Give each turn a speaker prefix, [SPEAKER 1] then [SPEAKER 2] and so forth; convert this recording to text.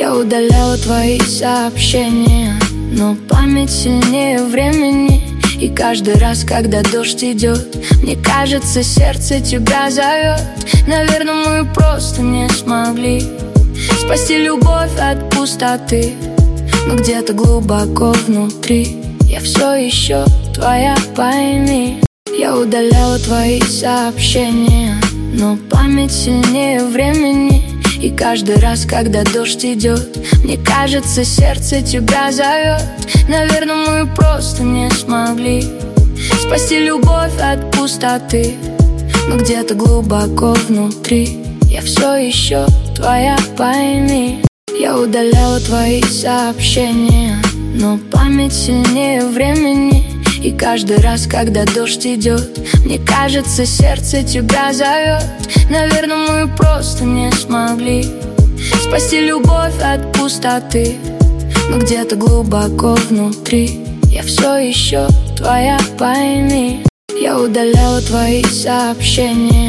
[SPEAKER 1] Я удаляла твои сообщения, но память сильнее времени. И каждый раз, когда дождь идет, мне кажется, сердце тебя зовет. Наверное, мы просто не смогли спасти любовь от пустоты, но где-то глубоко внутри я все еще твоя, пойми. Я удаляла твои сообщения, но память сильнее времени. И каждый раз, когда дождь идет, мне кажется, сердце тебя зовет. Наверное, мы просто не смогли спасти любовь от пустоты, но где-то глубоко внутри я все еще твоя, пойми. Я удаляла твои сообщения, но память сильнее времени. И каждый раз, когда дождь идет, мне кажется, сердце тебя зовет. Наверное, мы просто не смогли спасти любовь от пустоты, но где-то глубоко внутри я все еще твоя, пойми. Я удаляла твои сообщения.